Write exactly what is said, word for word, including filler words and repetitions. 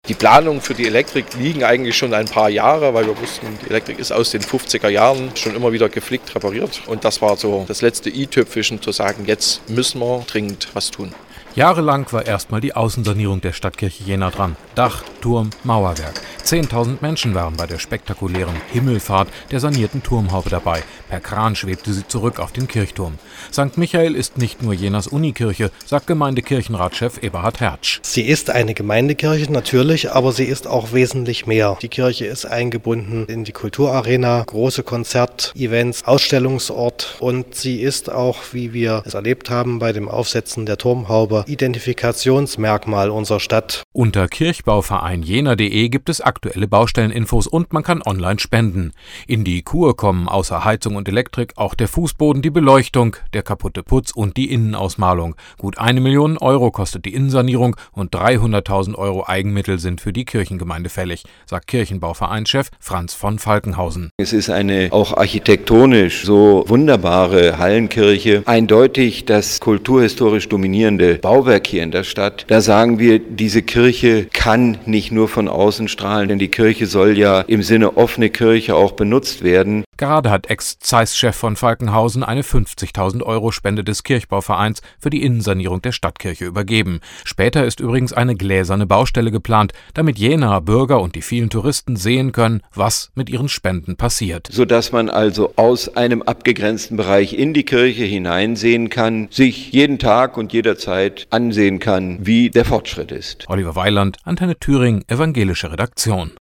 Die Planungen für die Elektrik liegen eigentlich schon ein paar Jahre, weil wir wussten, die Elektrik ist aus den fünfziger Jahren schon immer wieder geflickt, repariert. Und das war so das letzte i-Tüpfelchen, zu sagen, jetzt müssen wir dringend was tun. Jahrelang war erstmal die Außensanierung der Stadtkirche Jena dran. Dach, Turm, Mauerwerk. zehntausend Menschen waren bei der spektakulären Himmelfahrt der sanierten Turmhaube dabei. Per Kran schwebte sie zurück auf den Kirchturm. Sankt Michael ist nicht nur Jenas Unikirche, sagt Gemeindekirchenratschef Eberhard Hertsch. Sie ist eine Gemeindekirche natürlich, aber sie ist auch wesentlich mehr. Die Kirche ist eingebunden in die Kulturarena, große Konzertevents, Ausstellungsort und sie ist auch, wie wir es erlebt haben bei dem Aufsetzen der Turmhaube, Identifikationsmerkmal unserer Stadt. Unter kirchbauverein jena punkt de gibt es aktuelle Baustelleninfos und man kann online spenden. In die Kur kommen außer Heizung und Elektrik auch der Fußboden, die Beleuchtung, der kaputte Putz und die Innenausmalung. Gut eine Million Euro kostet die Innensanierung und dreihunderttausend Euro Eigenmittel sind für die Kirchengemeinde fällig, sagt Kirchenbauvereinschef Franz von Falkenhausen. Es ist eine auch architektonisch so wunderbare Hallenkirche, eindeutig das kulturhistorisch dominierende Bauwerk hier in der Stadt. Da sagen wir, diese Kirche kann nicht nur von außen strahlen, denn die Kirche soll ja im Sinne offene Kirche auch benutzt werden. Gerade hat Ex-Zeiss-Chef von Falkenhausen eine fünfzigtausend Euro Spende des Kirchbauvereins für die Innensanierung der Stadtkirche übergeben. Später ist übrigens eine gläserne Baustelle geplant, damit Jenaer Bürger und die vielen Touristen sehen können, was mit ihren Spenden passiert. Sodass man also aus einem abgegrenzten Bereich in die Kirche hineinsehen kann, sich jeden Tag und jederzeit ansehen kann, wie der Fortschritt ist. Oliver Weiland, Antenne Thüringen, evangelische Redaktion.